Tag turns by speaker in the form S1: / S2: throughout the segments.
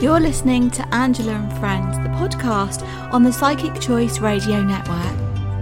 S1: You're listening to Angela and Friends, the podcast on the Psychic Choice Radio Network.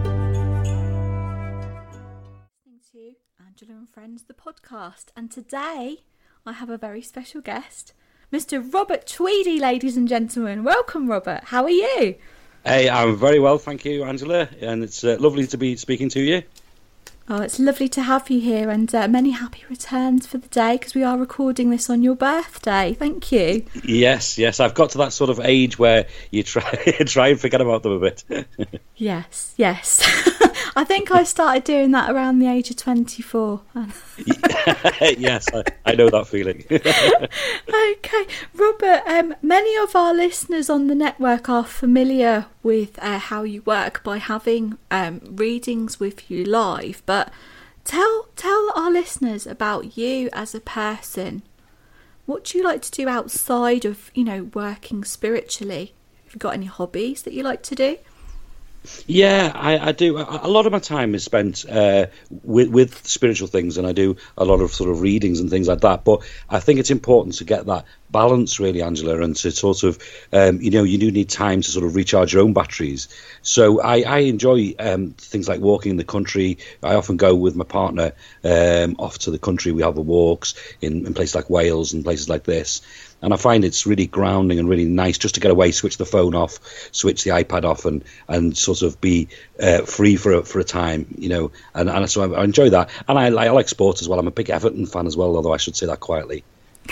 S1: Listening to Angela and Friends, the podcast, and today I have a very special guest, Mr. Robert Tweedy, ladies and gentlemen. Welcome, Robert. How are you?
S2: Hey, I'm very well, thank you, Angela, and it's lovely to be speaking to you.
S1: Oh, it's lovely to have you here, and many happy returns for the day, because we are recording this on your birthday. Thank you.
S2: Yes, I've got to that sort of age where you try and forget about them a bit.
S1: Yes. I think I started doing that around the age of 24.
S2: Yes, I know that feeling.
S1: Okay, Robert, many of our listeners on the network are familiar with how you work by having readings with you live, but tell our listeners about you as a person. What do you like to do outside of, working spiritually? Have you got any hobbies that you like to do?
S2: Yeah, I do. A lot of my time is spent with spiritual things, and I do a lot of sort of readings and things like that. But I think it's important to get that balance, really, Angela, and to sort of, you do need time to sort of recharge your own batteries. So I enjoy things like walking in the country. I often go with my partner off to the country. We have the walks in places like Wales and places like this. And I find it's really grounding and really nice just to get away, switch the phone off, switch the iPad off, and sort of be free for a time, And so I enjoy that. And I like sports as well. I'm a big Everton fan as well, although I should say that quietly.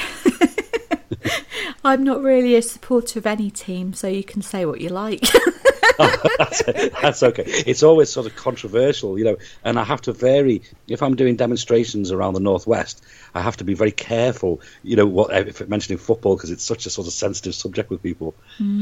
S1: I'm not really a supporter of any team, so you can say what you like.
S2: That's okay. It's always sort of controversial, and I have to vary. If I'm doing demonstrations around the Northwest, I have to be very careful, if mentioning football, because it's such a sort of sensitive subject with people.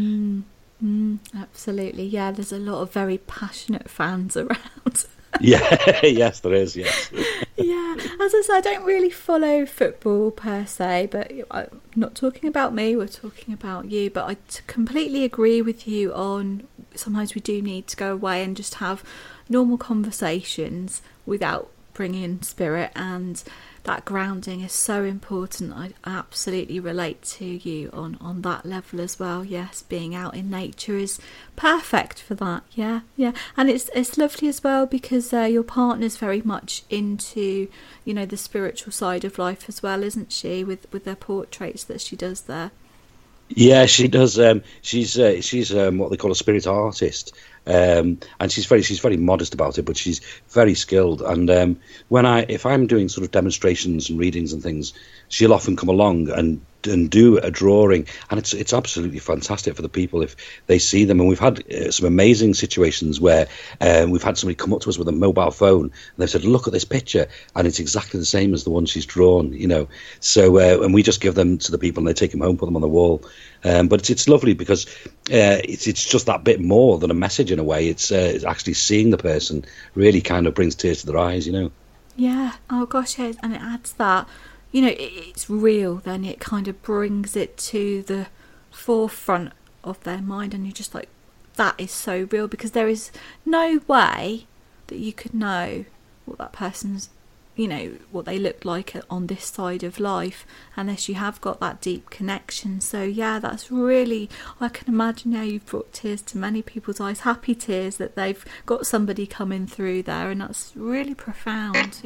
S1: Absolutely, yeah. There's a lot of very passionate fans around.
S2: Yeah, yes, there is, yes.
S1: Yeah, as I said, I don't really follow football per se, but I'm not talking about me, we're talking about you. But I completely agree with you on sometimes we do need to go away and just have normal conversations without bringing in spirit, and that grounding is so important. I absolutely relate to you on that level as well. Yes, being out in nature is perfect for that. Yeah. And it's lovely as well because your partner's very much into, the spiritual side of life as well, isn't she, with their portraits that she does there?
S2: Yeah, she does. She's what they call a spirit artist, and she's very modest about it, but she's very skilled. And if I'm doing sort of demonstrations and readings and things, she'll often come along and do a drawing, and it's absolutely fantastic for the people if they see them. And we've had some amazing situations where we've had somebody come up to us with a mobile phone and they've said, "Look at this picture," and it's exactly the same as the one she's drawn, So and we just give them to the people and they take them home, put them on the wall. But it's lovely because it's just that bit more than a message in a way. It's actually seeing the person really kind of brings tears to their eyes,
S1: Yeah. Oh gosh, yeah. And it adds that. It's real, then it kind of brings it to the forefront of their mind, and you're just like, that is so real, because there is no way that you could know what that person's, what they look like on this side of life unless you have got that deep connection. So yeah, that's really, I can imagine how you've brought tears to many people's eyes, happy tears that they've got somebody coming through there, and that's really profound.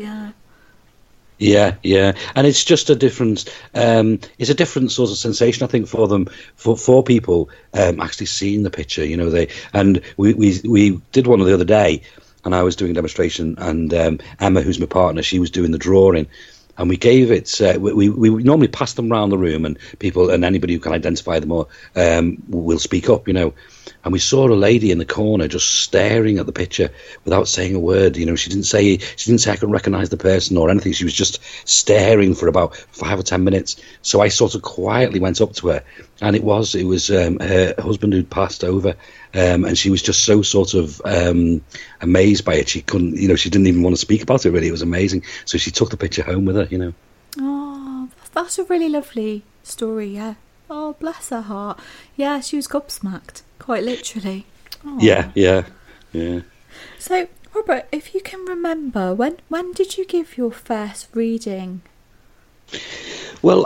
S2: Yeah, and it's just a different. It's a different sort of sensation, I think, for them, for people actually seeing the picture. We did one the other day, and I was doing a demonstration, and Emma, who's my partner, she was doing the drawing, and we gave it. We normally pass them around the room, and people and anybody who can identify them or will speak up, And we saw a lady in the corner just staring at the picture without saying a word. She didn't say I can recognise the person or anything. She was just staring for about 5 or 10 minutes. So I sort of quietly went up to her, and it was her husband who'd passed over, and she was just so sort of amazed by it. She couldn't, she didn't even want to speak about it. Really, it was amazing. So she took the picture home with her.
S1: Oh, that's a really lovely story. Yeah. Oh, bless her heart. Yeah, she was gobsmacked, quite literally. Oh.
S2: Yeah.
S1: So, Robert, if you can remember, when did you give your first reading?
S2: Well,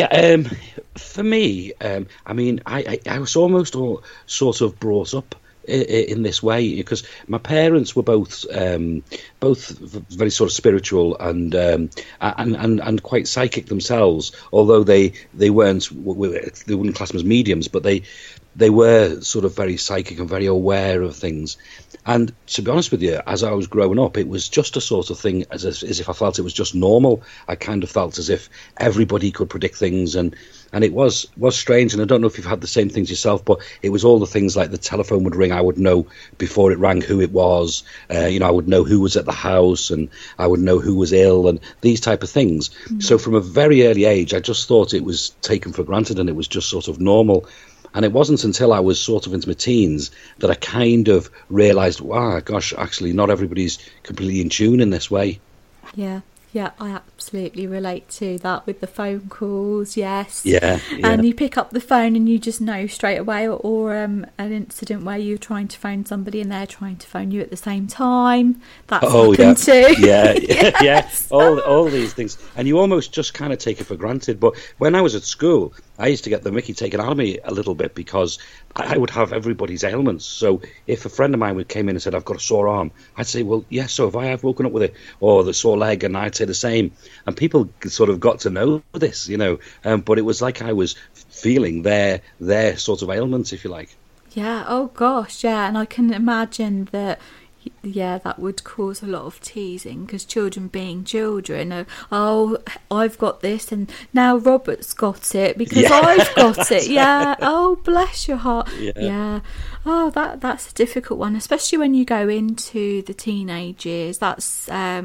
S2: for me, I mean, I was almost all sort of brought up in this way because my parents were both very sort of spiritual and quite psychic themselves. Although they wouldn't class them as mediums, but they were sort of very psychic and very aware of things. And to be honest with you, as I was growing up, it was just a sort of thing as if I felt it was just normal. I kind of felt as if everybody could predict things, and it was strange. And I don't know if you've had the same things yourself, but it was all the things like the telephone would ring. I would know before it rang who it was. I would know who was at the house, and I would know who was ill, and these type of things. Mm-hmm. So from a very early age, I just thought it was taken for granted, and it was just sort of normal. And it wasn't until I was sort of into my teens that I kind of realised, wow, gosh, actually not everybody's completely in tune in this way.
S1: Yeah, I absolutely relate to that with the phone calls, yes.
S2: Yeah.
S1: And you pick up the phone and you just know straight away, or an incident where you're trying to phone somebody and they're trying to phone you at the same time. That's happened too.
S2: Yeah,
S1: yes.
S2: All these things. And you almost just kind of take it for granted. But when I was at school, I used to get the mickey taken out of me a little bit because I would have everybody's ailments. So if a friend of mine came in and said, I've got a sore arm, I'd say, well, yes, so have I. I've woken up with it. Or the sore leg, and I'd say the same. And people sort of got to know this, but it was like I was feeling their sort of ailments, if you like.
S1: Yeah, oh gosh, yeah. And I can imagine that, that would cause a lot of teasing because children being children, I've got this and now Robert's got it because I've got it. Yeah. Oh, bless your heart. Yeah. Oh, that's a difficult one, especially when you go into the teenage years. That's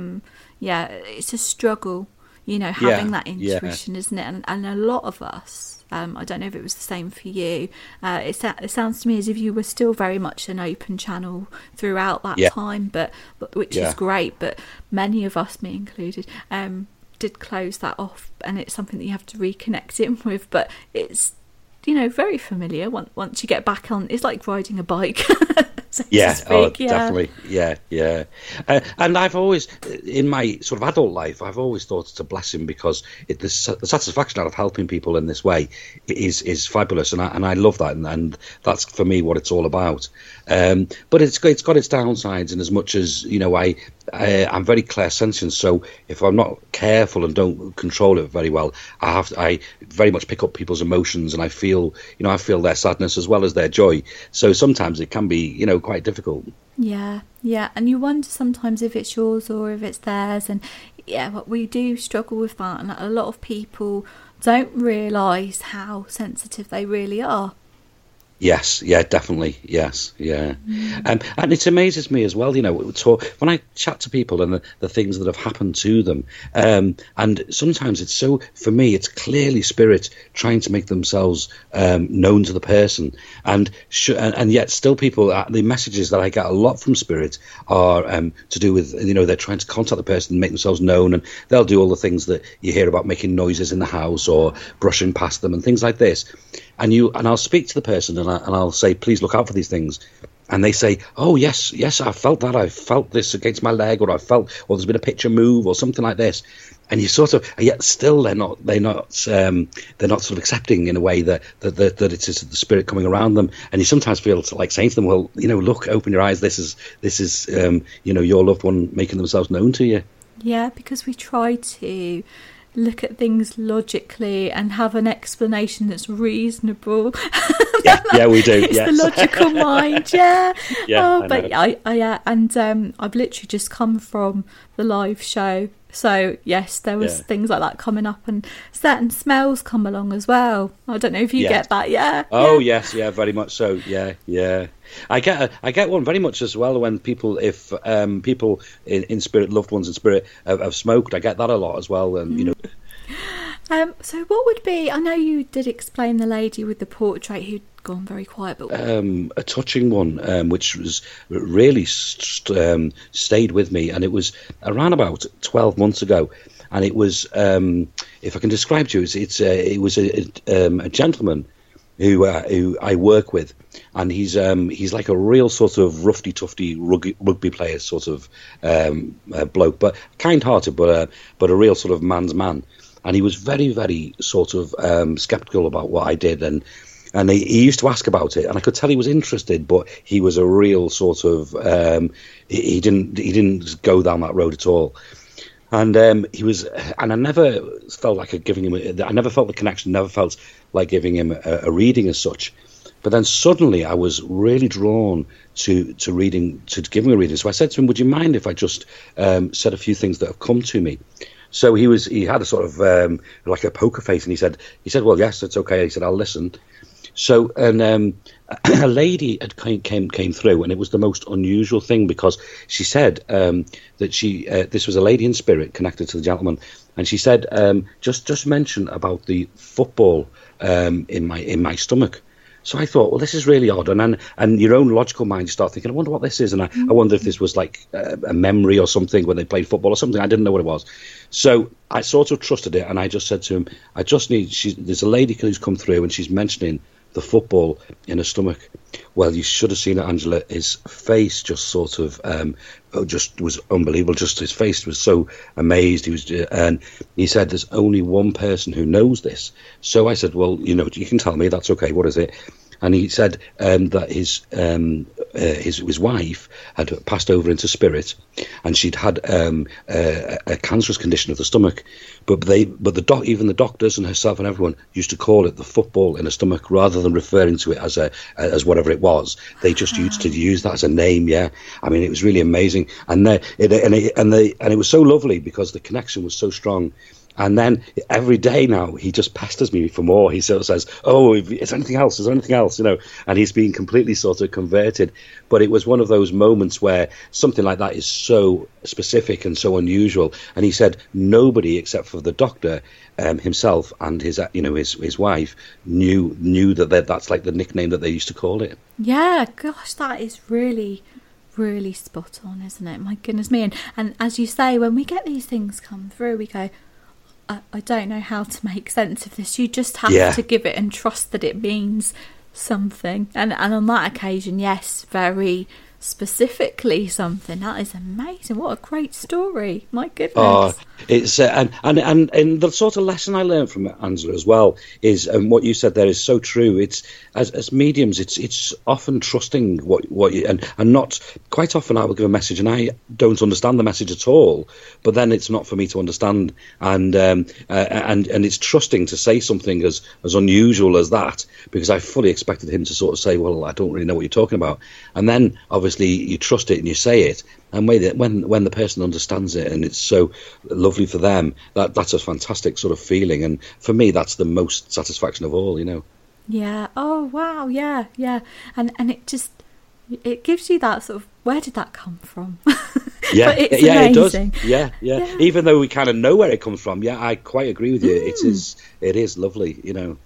S1: it's a struggle, having that intuition, isn't it? And a lot of us, I don't know if it was the same for you. It sounds to me as if you were still very much an open channel throughout that time, but which is great. But many of us, me included, did close that off, and it's something that you have to reconnect in with. But it's very familiar once you get back on. It's like riding a bike. So
S2: definitely. Yeah. And I've always, in my sort of adult life, I've always thought it's a blessing because the satisfaction out of helping people in this way is fabulous, and I love that, and that's for me what it's all about. But it's got its downsides, in as much as I'm very clairsentient, so if I'm not careful and don't control it very well, I very much pick up people's emotions, and I feel their sadness as well as their joy. So sometimes it can be quite difficult.
S1: Yeah, and you wonder sometimes if it's yours or if it's theirs, and we do struggle with that, and a lot of people don't realise how sensitive they really are.
S2: Yes, definitely, yes, yeah. And it amazes me as well, when I chat to people and the things that have happened to them, and sometimes it's so, for me, it's clearly spirit trying to make themselves known to the person, and yet still people, the messages that I get a lot from spirit are to do with, they're trying to contact the person and make themselves known, and they'll do all the things that you hear about, making noises in the house or brushing past them and things like this. And I'll speak to the person and I'll say, please look out for these things. And they say, oh, yes, I felt that. I felt this against my leg, or there's been a picture move or something like this. And you sort of, yet still they're not sort of accepting in a way that it is the spirit coming around them. And you sometimes feel like saying to them, well, look, open your eyes. This is your loved one making themselves known to you. Yeah,
S1: because we try to look at things logically and have an explanation that's reasonable.
S2: Yeah, we do.
S1: It's the logical mind. I've literally just come from the live show, so yes, there was things like that coming up, and certain smells come along as well. I don't know if you get that.
S2: Yes, very much so. Yeah. I get one very much as well when people, if people in spirit, loved ones in spirit, have smoked. I get that a lot as well, and
S1: So what would be? I know you did explain the lady with the portrait who'd gone very quiet, but
S2: a touching one, which was really stayed with me, and it was around about 12 months ago, and it was, if I can describe to you, it was a gentleman who I work with, and he's like a real sort of roughy tufty rugby player sort of bloke, but kind-hearted, but a real sort of man's man. and he was very, very sort of sceptical about what I did, and he used to ask about it, and I could tell he was interested, but he was a real sort of he didn't go down that road at all. And he was, and I never felt like giving him. I never felt the connection. Never felt like giving him a reading as such. But then suddenly I was really drawn to reading, to giving a reading. So I said to him, "Would you mind if I just said a few things that have come to me?" So he had a sort of like a poker face, and he said, "Well, yes, it's okay." He said, "I'll listen." So, and a lady came through, and it was the most unusual thing, because she said that this was a lady in spirit connected to the gentleman, and she said, just mention about the football in my stomach. So I thought, well, this is really odd, and your own logical mind, you start thinking, I wonder what this is, and I wonder if this was like a memory or something when they played football or something. I didn't know what it was. So I sort of trusted it, and I just said to him, there's a lady who's come through, and she's mentioning the football in her stomach. Well, you should have seen it, Angela. His face just sort of just was unbelievable. Just his face was so amazed. He was, and he said, "There's only one person who knows this." So I said, "Well, you can tell me. That's okay. What is it?" And he said that his wife had passed over into spirit, and she'd had a cancerous condition of the stomach, but even the doctors and herself and everyone used to call it the football in her stomach rather than referring to it as whatever it was. They just used to use that as a name. Yeah, I mean, it was really amazing, and it was so lovely because the connection was so strong. And then every day now he just pesters me for more. He sort of says, "Oh, is there anything else? Is there anything else?" And he's been completely sort of converted. But it was one of those moments where something like that is so specific and so unusual. And he said nobody except for the doctor himself and his wife knew that's like the nickname that they used to call it.
S1: Yeah, gosh, that is really, really spot on, isn't it? My goodness me. And as you say, when we get these things come through, we go, I don't know how to make sense of this. You just have to give it and trust that it means something. And on that occasion, yes, very specifically something. That is amazing. What a great story. My goodness.
S2: It's and the sort of lesson I learned from Angela as well is, and what you said there is so true. It's as mediums, it's often trusting what you, and not quite often I will give a message and I don't understand the message at all, but then it's not for me to understand, and it's trusting to say something as unusual as that, because I fully expected him to sort of say, "Well, I don't really know what you're talking about," and then obviously you trust it and you say it, and when the person understands it and it's so lovely for them, that's a fantastic sort of feeling, and for me that's the most satisfaction of all.
S1: Yeah. Oh wow. Yeah. And it gives you that sort of, where did that come from?
S2: Yeah.
S1: But it's
S2: amazing.
S1: It does.
S2: Yeah. Even though we kind of know where it comes from. Yeah, I quite agree with you. It is lovely.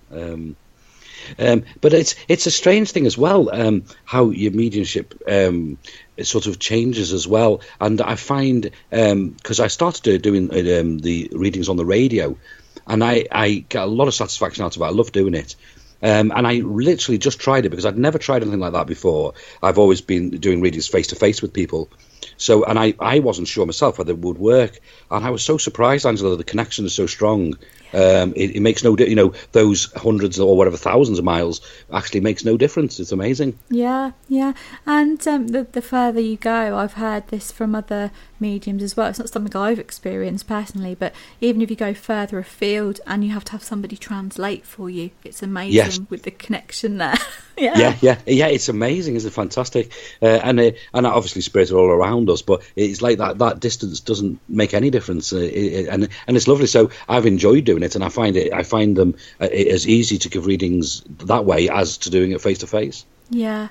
S2: But it's a strange thing as well, how your mediumship it sort of changes as well. And I find, because I started doing the readings on the radio, and I get a lot of satisfaction out of it. I love doing it. And I literally just tried it because I'd never tried anything like that before. I've always been doing readings face-to-face with people. So, and I wasn't sure myself whether it would work. And I was so surprised, Angela, that the connection is so strong. It makes no difference. Those hundreds or whatever thousands of miles actually makes no difference. It's amazing.
S1: Yeah. And the further you go, I've heard this from other mediums as well. It's not something I've experienced personally, but even if you go further afield and you have to have somebody translate for you, it's amazing with the connection there. Yeah,
S2: it's amazing. It's fantastic, and obviously spirits are all around us, but it's like that distance doesn't make any difference, and it's lovely. So I've enjoyed doing it, and I find them as easy to give readings that way as to doing it face to face.
S1: Yeah.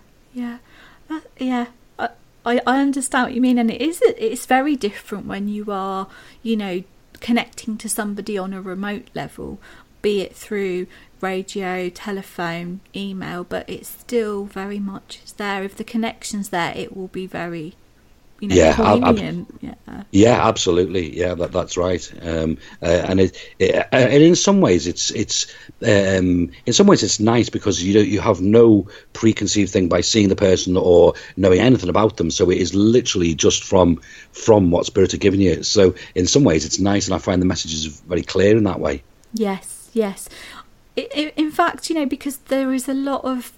S1: I understand what you mean, and it's very different when you are, connecting to somebody on a remote level, be it through radio, telephone, email, but it's still very much there. If the connection's there, it will be very poignant.
S2: Yeah, absolutely. Yeah, that's right. And and in some ways it's nice because you have no preconceived thing by seeing the person or knowing anything about them. So it is literally just from what Spirit are giving you. So in some ways it's nice, and I find the messages very clear in that way.
S1: Yes. In fact, because there is a lot of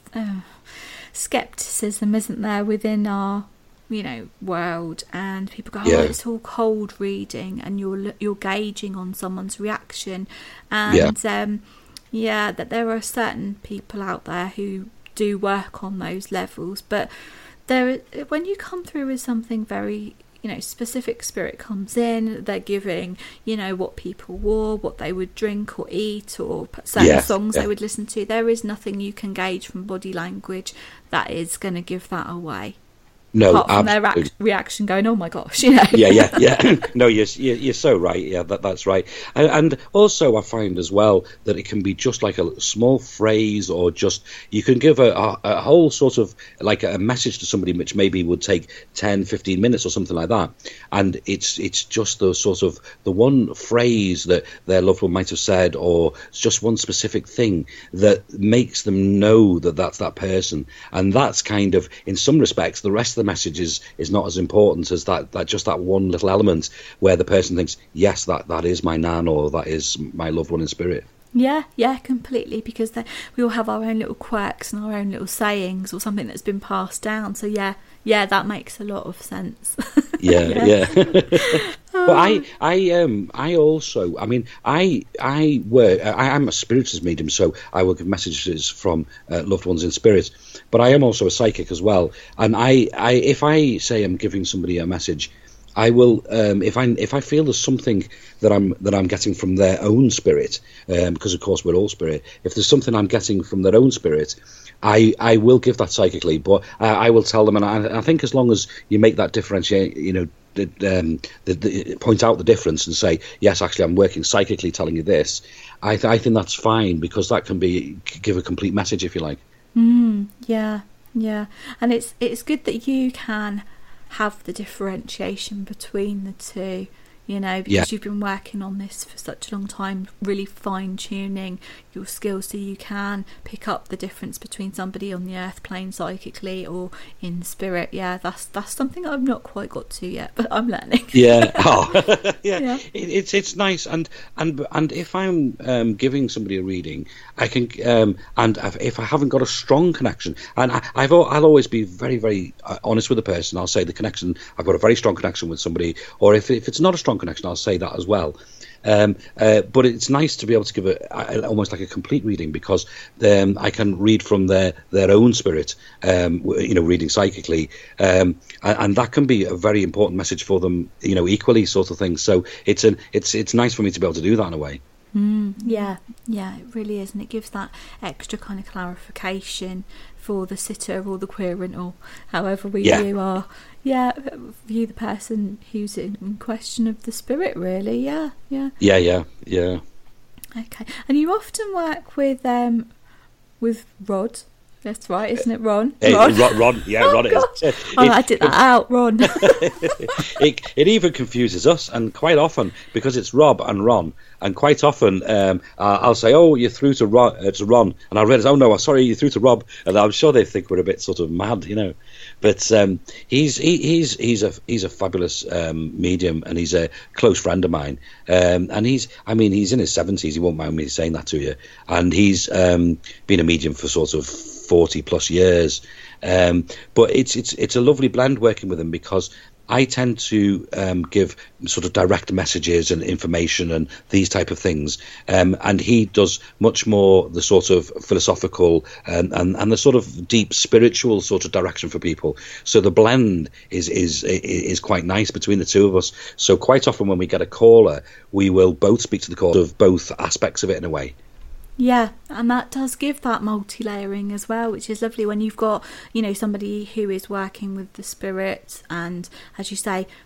S1: skepticism, isn't there, within our world, and people go, it's all cold reading, and you're gauging on someone's reaction, and that there are certain people out there who do work on those levels, but when you come through with something very specific, Spirit comes in, they're giving what people wore, what they would drink or eat, or certain songs they would listen to. There is nothing you can gauge from body language that is going to give that away.
S2: No,
S1: apart from their reaction going, oh my gosh,
S2: Yeah. No, you're so right. Yeah, that's right. And also I find as well that it can be just like a small phrase, or just you can give a whole sort of like a message to somebody which maybe would take 10, 15 minutes or something like that. And it's just the sort of the one phrase that their loved one might have said, or it's just one specific thing that makes them know that that's that person. And that's kind of, in some respects, the rest of the message is not as important as that just that one little element where the person thinks, yes, that is my nan, or that is my loved one in spirit.
S1: Yeah, completely, because we all have our own little quirks and our own little sayings, or something that's been passed down. So yeah, that makes a lot of sense.
S2: Yeah. But I also, I mean, I'm a spiritualist medium, so I will give messages from loved ones in spirit. But I am also a psychic as well, and if I say I'm giving somebody a message, I will, if I feel there's something that I'm getting from their own spirit, because of course we're all spirit. If there's something I'm getting from their own spirit, I will give that psychically. But I will tell them, and I think as long as you make that differentiate, point out the difference and say, yes, actually I'm working psychically, telling you this. I think that's fine, because that can give a complete message, if you like.
S1: Yeah, and it's good that you can have the differentiation between the two, because you've been working on this for such a long time, really fine-tuning your skills so you can pick up the difference between somebody on the earth plane psychically or in spirit. That's something I've not quite got to yet, but I'm learning. It's
S2: nice, and if I'm giving somebody a reading, I can and if I haven't got a strong connection, and I'll always be very, very honest with the person. I'll say the connection, I've got a very strong connection with somebody, or if it's not a strong connection, I'll say that as well. But it's nice to be able to give almost like a complete reading, because I can read from their own spirit, reading psychically, and that can be a very important message for them, equally, sort of thing. So it's nice for me to be able to do that in a way.
S1: Yeah, it really is, and it gives that extra kind of clarification for the sitter or the querent, or however we view the person who's in question of the spirit, really. Yeah. Okay, and you often work with Rod. That's right, isn't it, Ron?
S2: Ron, yeah,
S1: oh,
S2: Ron.
S1: I did that out, Ron.
S2: It even confuses us, and quite often, because it's Rob and Ron, and quite often I'll say, "Oh, you're through to Ron," and I'll realize, "Oh no, sorry, you're through to Rob," and I'm sure they think we're a bit sort of mad, But he's a fabulous medium, and he's a close friend of mine, and he's in his 70s. He won't mind me saying that to you, and he's been a medium for sort of 40 plus years, but it's a lovely blend working with him, because I tend to give sort of direct messages and information and these type of things, and he does much more the sort of philosophical and the sort of deep spiritual sort of direction for people. So the blend is quite nice between the two of us. So quite often when we get a caller, we will both speak to the caller of both aspects of it in a way.
S1: Yeah, and that does give that multi-layering as well, which is lovely when you've got, somebody who is working with the spirit and, as you say,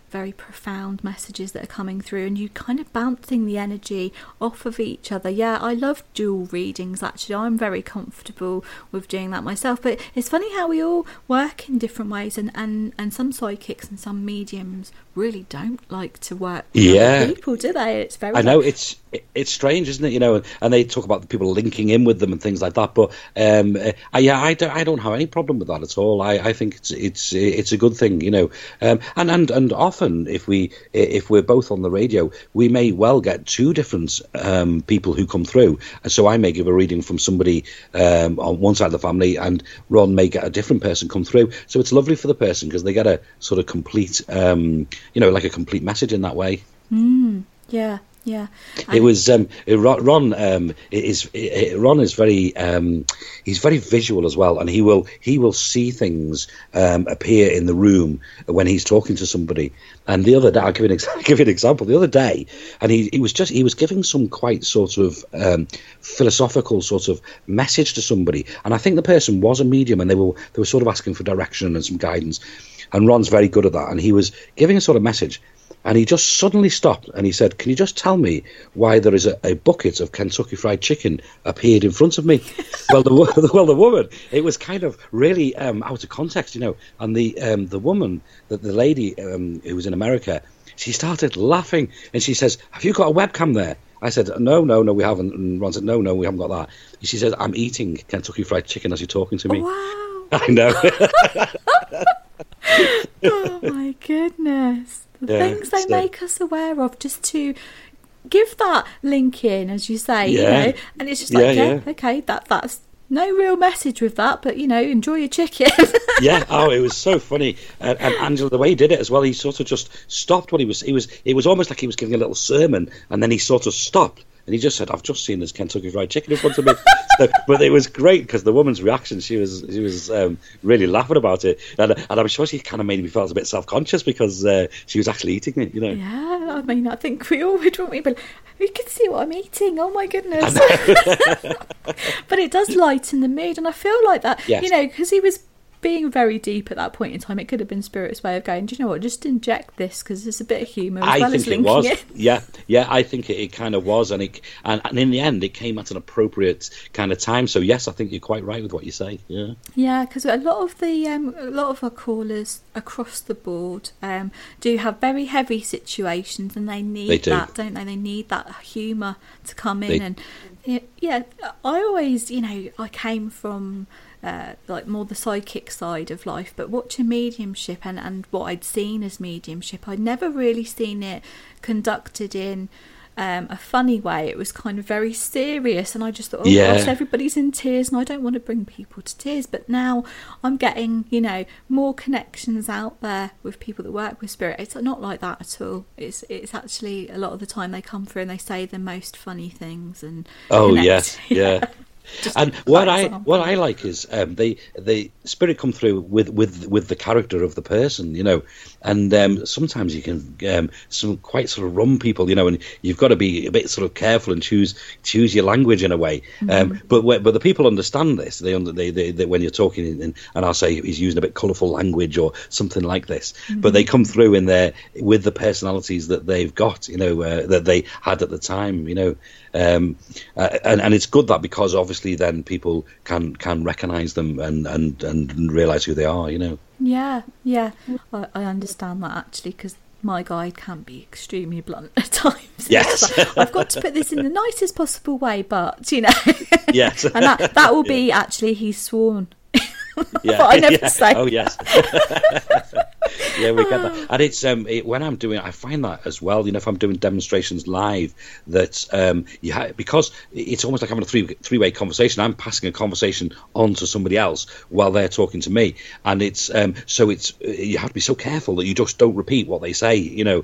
S1: very profound messages that are coming through, and you kind of bouncing the energy off of each other. Yeah, I love dual readings, actually. I'm very comfortable with doing that myself, but it's funny how we all work in different ways, and some psychics and some mediums really don't like to work with other people, do they? It's very...
S2: I know, it's strange, isn't it? You know, and they talk about the people linking in with them and things like that. But I don't have any problem with that at all. I think it's a good thing, you know. And often if we're both on the radio, we may well get two different people who come through. And so I may give a reading from somebody on one side of the family, and Ron may get a different person come through. So it's lovely for the person because they get a sort of complete, like a complete message in that way.
S1: Yeah.
S2: It was Ron. Ron is very he's very visual as well, and he will see things appear in the room when he's talking to somebody. And the other day, I'll give you an example. The other day, and he was giving some quite sort of philosophical sort of message to somebody, and I think the person was a medium, and they were sort of asking for direction and some guidance. And Ron's very good at that, and he was giving a sort of message. And he just suddenly stopped and he said, "Can you just tell me why there is a bucket of Kentucky Fried Chicken appeared in front of me?" Well, the woman, it was kind of really out of context, you know. And the woman, the lady who was in America, she started laughing and she says, "Have you got a webcam there?" I said, No, we haven't. And Ron said, No, we haven't got that. She said, "I'm eating Kentucky Fried Chicken as you're talking to me."
S1: Wow.
S2: I know.
S1: Oh my goodness. The things they make us aware of, just to give that link in, as you say, you know, and it's just like, okay, that's no real message with that, but, you know, enjoy your chicken.
S2: Yeah, it was so funny. And Angela, the way he did it as well, he sort of just stopped what it was almost like he was giving a little sermon, and then he sort of stopped. And he just said, "I've just seen this Kentucky Fried Chicken in front of me." But it was great because the woman's reaction, she was really laughing about it. And I'm sure she kind of made me feel a bit self-conscious because she was actually eating it, you know.
S1: Yeah, I mean, I think we all would, wouldn't we? But you can see what I'm eating. Oh, my goodness. But it does lighten the mood. And I feel like that, you know, because he was being very deep at that point in time. It could have been Spirit's way of going, do you know what, just inject this because there's a bit of humour as well as linking it. Yeah, I think it kind of was, and in the end it came at an appropriate kind of time. So yes, I think you're quite right with what you say. Yeah, because a lot of our callers across the board do have very heavy situations, and they need that, don't they? They need that humour to come in. I always, you know, I came from like more the psychic side of life, but watching mediumship and what I'd seen as mediumship, I'd never really seen it conducted in a funny way. It was kind of very serious, and I just thought, gosh, everybody's in tears and I don't want to bring people to tears. But now I'm getting, you know, more connections out there with people that work with spirit. It's not like that at all. It's actually a lot of the time they come through and they say the most funny things and connect.
S2: And what I like is they spirit come through with the character of the person, you know, and sometimes you can some quite sort of rum people, you know, and you've got to be a bit sort of careful and choose your language in a way. But the people understand this. They when you're talking and I'll say he's using a bit colourful language or something like this, but they come through in there with the personalities that they've got, you know, that they had at the time, you know. And it's good that, because obviously then people can recognise them and realise who they are, you know.
S1: Yeah. I understand that, actually, because my guide can be extremely blunt at times.
S2: Yes.
S1: Like, I've got to put this in the nicest possible way, but, you know.
S2: Yes.
S1: And that will be, actually, he's sworn. But I never say.
S2: Oh, yes. Yeah, we get that. And it's when I'm doing, I find that as well, you know, if I'm doing demonstrations live, that because it's almost like having a three-way conversation. I'm passing a conversation on to somebody else while they're talking to me, and it's so it's you have to be so careful that you just don't repeat what they say, you know.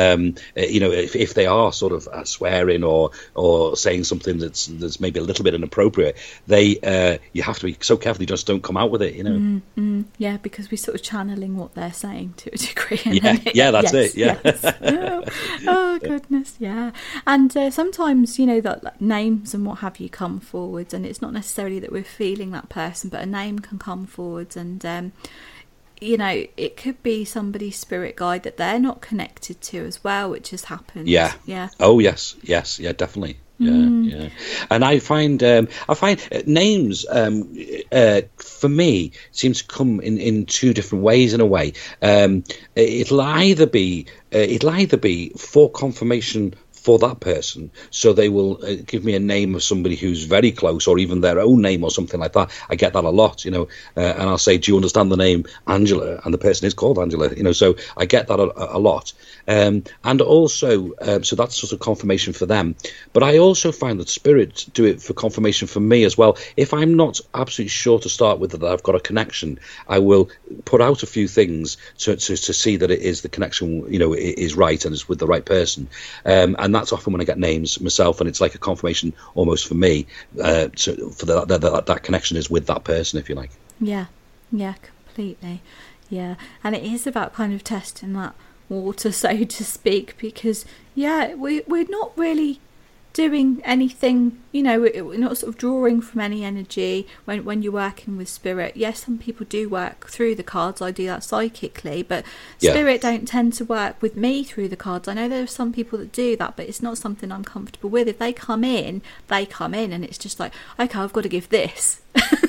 S2: If they are sort of swearing or saying something that's maybe a little bit inappropriate, you have to be so careful you just don't come out with it, you know.
S1: Yeah, because we're sort of channeling what they're saying to a degree.
S2: That's it. Yeah.
S1: Yes. Oh goodness, yeah. And sometimes, you know, that like, names and what have you come forwards, and it's not necessarily that we're feeling that person, but a name can come forwards, and it could be somebody's spirit guide that they're not connected to as well, which has happened.
S2: Yeah. Oh yes, yeah, definitely. Yeah. And I find names for me seem to come in two different ways in a way. It'll either be for confirmation for that person, so they will give me a name of somebody who's very close, or even their own name or something like that. I get that a lot, and I'll say, do you understand the name Angela? And the person is called Angela, so I get that a lot. And also, so that's sort of confirmation for them. But I also find that spirits do it for confirmation for me as well. If I'm not absolutely sure to start with that I've got a connection, I will put out a few things to see that it is the connection, it is right and it's with the right person. And that's often when I get names myself, and it's like a confirmation almost for me, for that connection is with that person, if you like.
S1: Yeah, completely. Yeah, and it is about kind of testing that water, so to speak, because we're not really doing anything, we're not sort of drawing from any energy when you're working with spirit. Yes, some people do work through the cards. I do that psychically, but spirit don't tend to work with me through the cards. I know there are some people that do that, but it's not something I'm comfortable with. If they come in, and it's just like, okay, I've got to give this.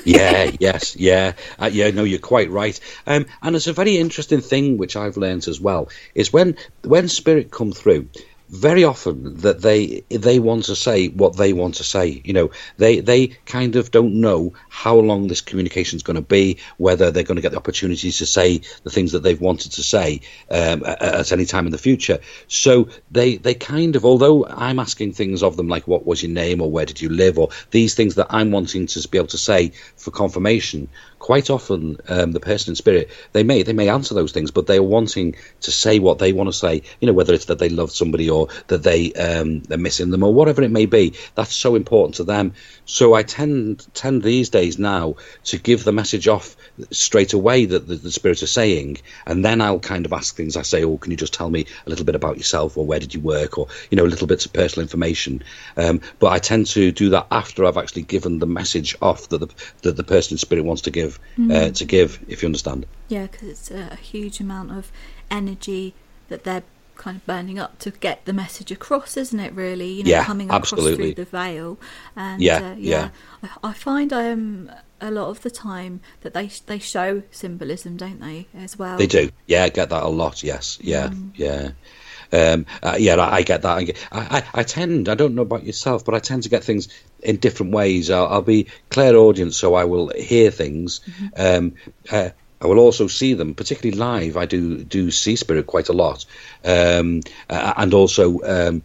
S1: No, you're quite right. And it's a very interesting thing which I've learned as well, is when spirit come through, very often that they want to say what they want to say. They kind of don't know how long this communication is going to be, whether they're going to get the opportunities to say the things that they've wanted to say at any time in the future. So they kind of, although I'm asking things of them like what was your name or where did you live, or these things that I'm wanting to be able to say for confirmation, quite often the person in spirit, they may answer those things, but they're wanting to say what they want to say, whether it's that they love somebody or that they're missing them or whatever it may be. That's so important to them. So I tend these days now to give the message off straight away that the spirits are saying, and then I'll kind of ask things. I say, oh, can you just tell me a little bit about yourself, or where did you work, or little bits of personal information. But I tend to do that after I've actually given the message off that the person in spirit wants to give, if you understand. Yeah, because it's a huge amount of energy that they're kind of burning up to get the message across, isn't it, really? Coming across through the veil. And I find a lot of the time that they show symbolism, don't they, as well?
S2: They do. Yeah, I get that a lot. Yes. I get that. I tend, I don't know about yourself, but I tend to get things in different ways. I'll be clairaudient, so I will hear things. I will also see them, particularly live. I do see spirit quite a lot, and also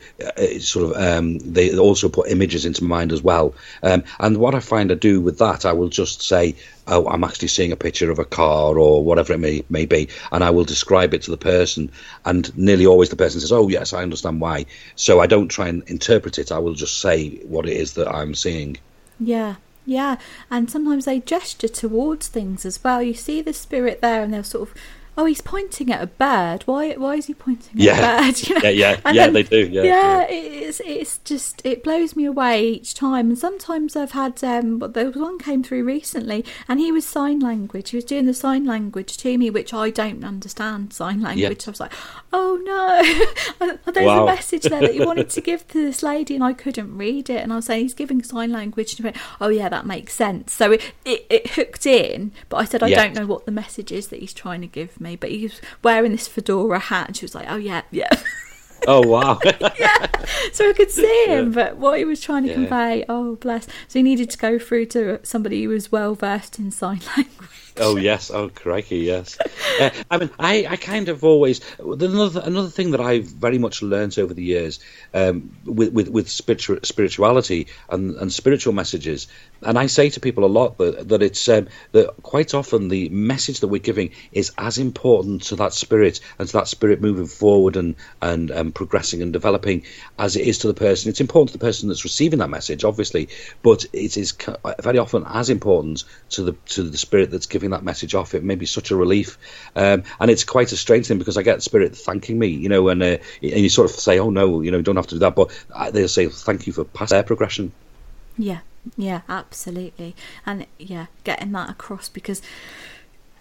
S2: they also put images into my mind as well. And what I find I do with that, I will just say, oh, I'm actually seeing a picture of a car or whatever it may be, and I will describe it to the person, and nearly always the person says, oh yes, I understand why. So I don't try and interpret it. I will just say what it is that I'm seeing.
S1: Yeah, and sometimes they gesture towards things as well. You see the spirit there, and they'll sort of, oh, he's pointing at a bird. Why is he pointing at a bird?
S2: They do.
S1: It's just, it blows me away each time. And sometimes I've had, there was one came through recently, and he was sign language. He was doing the sign language to me, which I don't understand sign language. I was like, oh no, there's a message there that he wanted to give to this lady, and I couldn't read it. And I was saying, he's giving sign language. And he went, oh yeah, that makes sense. So it hooked in, but I said, I don't know what the message is that he's trying to give me. But he was wearing this fedora hat, and she was like, oh yeah.
S2: Oh wow.
S1: So I could see him, but what he was trying to convey, oh bless. So he needed to go through to somebody who was well versed in sign language.
S2: Oh yes, oh crikey, yes. I mean, I kind of always, another thing that I've very much learnt over the years with spirituality and spiritual messages, and I say to people a lot that it's that quite often the message that we're giving is as important to that spirit and to that spirit moving forward and progressing and developing as it is to the person. It's important to the person that's receiving that message, obviously, but it is very often as important to the spirit that's giving that message off. It may be such a relief, and it's quite a strange thing, because I get spirit thanking me, and you sort of say, oh no, you don't have to do that, but they'll say thank you for past air progression.
S1: Yeah, absolutely. And getting that across, because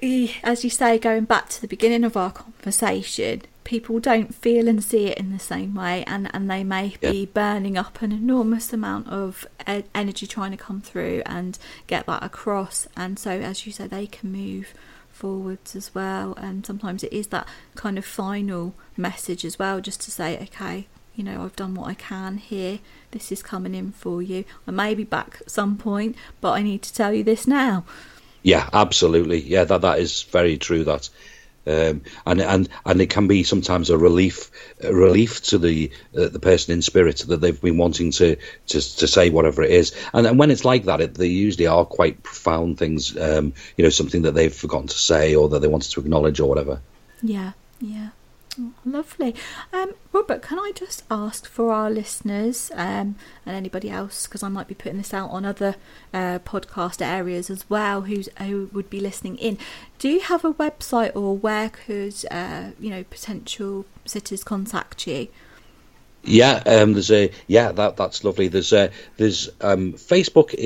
S1: as you say, going back to the beginning of our conversation, people don't feel and see it in the same way, and they may be burning up an enormous amount of energy trying to come through and get that across. And so, as you say, they can move forwards as well, and sometimes it is that kind of final message as well, just to say, okay, you know, I've done what I can here, this is coming in for you, I may be back at some point, but I need to tell you this now.
S2: Yeah, absolutely. Yeah, that is very true. That, and it can be sometimes a relief to the person in spirit that they've been wanting to say whatever it is. And when it's like that, they usually are quite profound things. You know, something that they've forgotten to say or that they wanted to acknowledge or whatever.
S1: Yeah. Oh, lovely. Robert, can I just ask for our listeners and anybody else, because I might be putting this out on other podcast areas as well, who would be listening in, do you have a website, or where could potential sitters contact you?
S2: Yeah, that's lovely. There's Facebook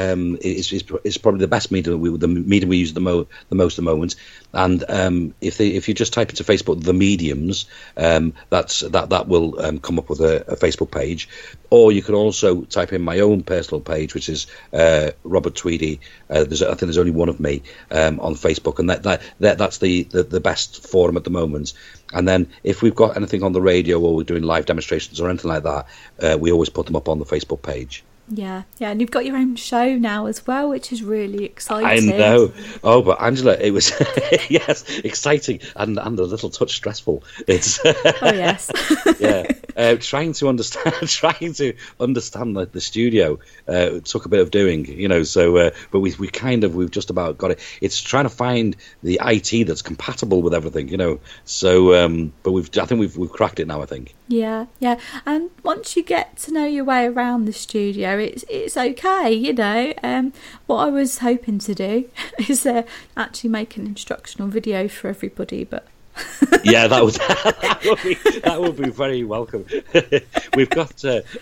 S2: is probably the best medium. The medium we use the most at the moment. And if you just type into Facebook the mediums, that will come up with a Facebook page. Or you can also type in my own personal page, which is Robert Tweedy. I think there's only one of me on Facebook, and that's the best forum at the moment. And then if we've got anything on the radio or we're doing live demonstrations or anything like that, we always put them up on the Facebook page. Yeah,
S1: and you've got your own show now as well, which is really exciting.
S2: I know. Oh, but Angela, it was yes, exciting and a little touch stressful. It's
S1: oh yes,
S2: yeah. Trying to understand the studio took a bit of doing, you know. So, but we've just about got it. It's trying to find the IT that's compatible with everything, you know. So, but I think we've cracked it now, I think.
S1: Yeah. And once you get to know your way around the studio, it's okay, you know. What I was hoping to do is actually make an instructional video for everybody, but
S2: yeah, that would be very welcome. We've got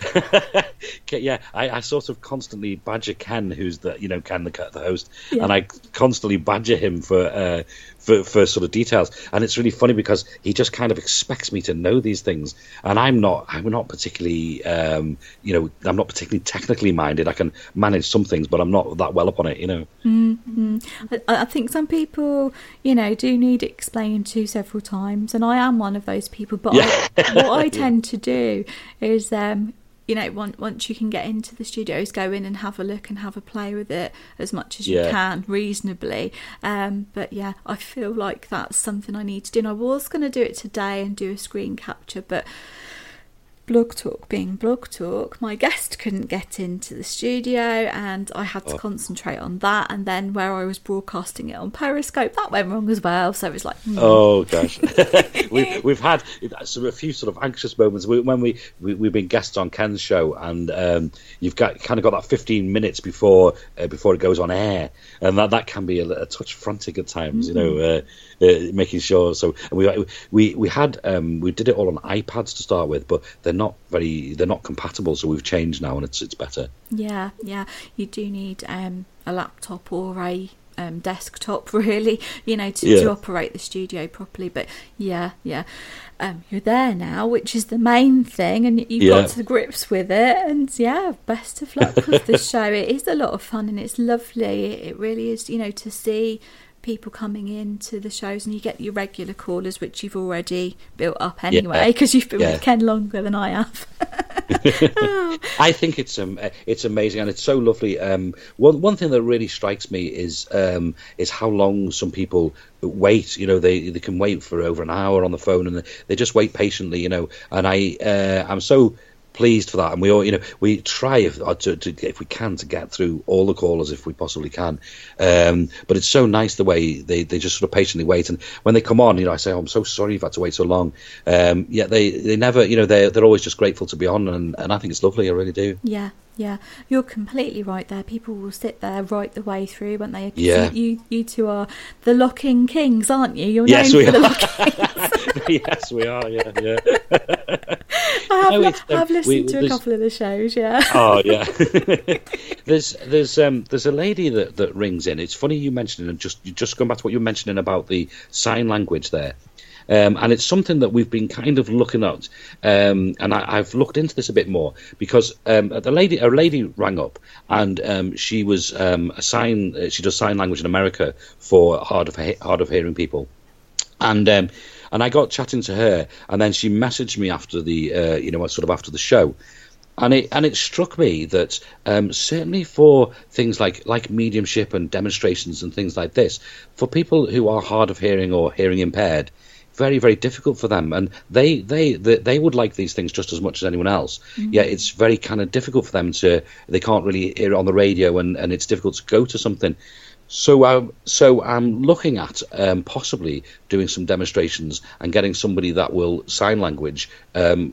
S2: I sort of constantly badger Ken, who's Ken the host, and I constantly badger him for sort of details, and it's really funny because he just kind of expects me to know these things, and I'm not particularly I'm not particularly technically minded. I can manage some things, but I'm not that well up on it, you know.
S1: Mm-hmm. I think some people do need explained to several times, and I am one of those people, but what I tend to do is once you can get into the studios, go in and have a look and have a play with it as much as you can reasonably. But yeah, I feel like that's something I need to do. And I was going to do it today and do a screen capture, but Blog Talk being Blog Talk, my guest couldn't get into the studio and I had to concentrate on that. And then where I was broadcasting it on Periscope, that went wrong as well. So it was like,
S2: oh gosh. we've had a few sort of anxious moments when we've been guests on Ken's show, and you've got that 15 minutes before it goes on air, and that can be a touch frantic at times, making sure. So we did it all on iPads to start with, but they're not compatible, so we've changed now, and it's better.
S1: Yeah, you do need a laptop or a desktop, really, to operate the studio properly. But you're there now, which is the main thing, and you've got to grips with it. And best of luck with the show. It is a lot of fun and it's lovely. It really is, to see people coming into the shows, and you get your regular callers, which you've already built up anyway, because you've been with Ken longer than I have.
S2: I think it's amazing, and it's so lovely. One thing that really strikes me is how long some people wait. They can wait for over an hour on the phone, and they just wait patiently. And I'm so pleased for that, and we all we try if we can to get through all the callers if we possibly can, but it's so nice the way they just sort of patiently wait, and when they come on, I say, oh, I'm so sorry you've had to wait so long, they never, they're always just grateful to be on, and I think it's lovely. I really do.
S1: Yeah, you're completely right there. People will sit there right the way through, won't they?
S2: Yeah.
S1: You two are the locking kings, aren't you? You're known for the locking.
S2: Yes, we are. Yeah, yeah.
S1: I've listened to a couple of the shows. Yeah.
S2: Oh yeah. There's a lady that rings in. It's funny you mentioning, and just going back to what you were mentioning about the sign language there. And it's something that we've been kind of looking at, and I've looked into this a bit more because a lady rang up, and she was she does sign language in America for hard of hearing people, and I got chatting to her, and then she messaged me after the after the show. And it struck me that certainly for things like mediumship and demonstrations and things like this, for people who are hard of hearing or hearing impaired, very, very difficult for them, and they would like these things just as much as anyone else. Mm-hmm. Yeah, it's very kind of difficult for them they can't really hear it on the radio, and it's difficult to go to something. So I'm looking at possibly doing some demonstrations and getting somebody that will sign language, while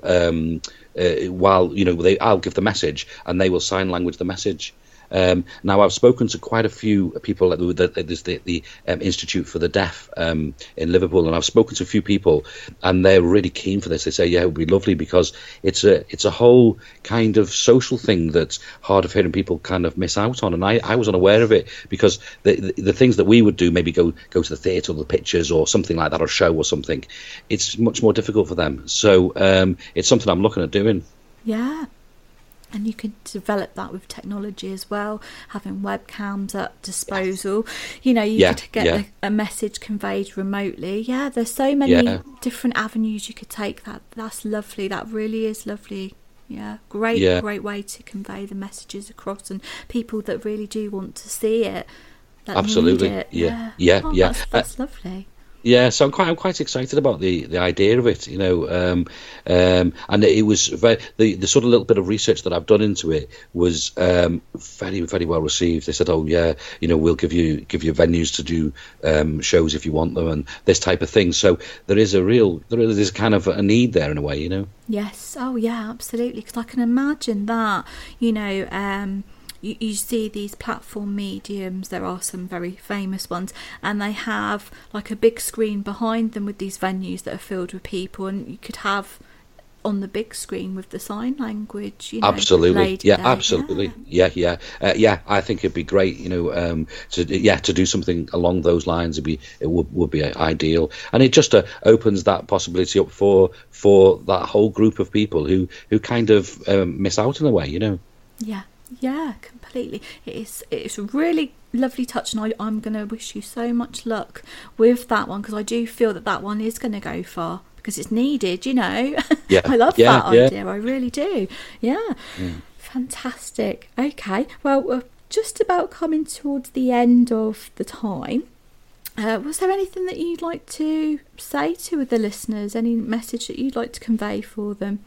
S2: I'll give the message and they will sign language the message. Now, I've spoken to quite a few people at the Institute for the Deaf in Liverpool, and I've spoken to a few people, and they're really keen for this. They say, yeah, it would be lovely because it's a whole kind of social thing that hard of hearing people kind of miss out on, and I was unaware of it because the things that we would do, maybe go to the theatre or the pictures or something like that, or a show or something, it's much more difficult for them. So it's something I'm looking at doing.
S1: Yeah. And you can develop that with technology as well, having webcams at disposal. You could get a message conveyed remotely. Yeah, there's so many different avenues you could take. That's lovely. That really is lovely. Yeah, great way to convey the messages across, and people that really do want to see it. That
S2: absolutely.
S1: Need it.
S2: Yeah.
S1: That's lovely.
S2: Yeah, so I'm quite excited about the idea of it, and it was the sort of little bit of research that I've done into it was very, very well received. They said, oh yeah, we'll give you venues to do shows if you want them and this type of thing. So there is kind of a need there in a way,
S1: Yes. Oh yeah, absolutely. Because I can imagine that, You see these platform mediums, there are some very famous ones, and they have like a big screen behind them with these venues that are filled with people, and you could have on the big screen with the sign language,
S2: absolutely, yeah, absolutely, yeah. I think it'd be great, to do something along those lines. It would be ideal, and it just opens that possibility up for that whole group of people who kind of miss out in a way,
S1: Yeah, completely. It's a really lovely touch, and I'm going to wish you so much luck with that one, because I do feel that one is going to go far because it's needed. Yeah, I love that idea. I really do. Yeah, fantastic. Okay, well, we're just about coming towards the end of the time. Was there anything that you'd like to say to the listeners? Any message that you'd like to convey for them?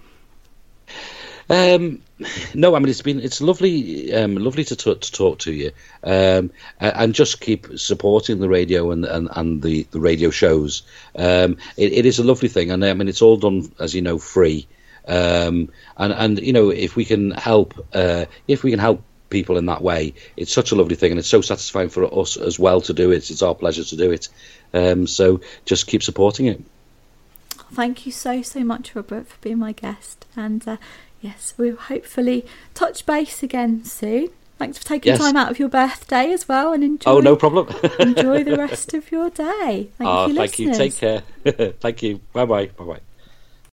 S2: No, I mean it's lovely to talk to you, and just keep supporting the radio and the radio shows. It is a lovely thing, and I mean it's all done, as you know, free. And if we can help people in that way, it's such a lovely thing, and it's so satisfying for us as well to do it. It's our pleasure to do it. So just keep supporting it.
S1: Thank you so much, Robert, for being my guest, and. Yes, we'll hopefully touch base again soon. Thanks for taking time out of your birthday as well, and enjoy.
S2: Oh, no problem.
S1: Enjoy the rest of your day. Thank you,
S2: listeners. Thank you. Take care. Thank you. Bye bye.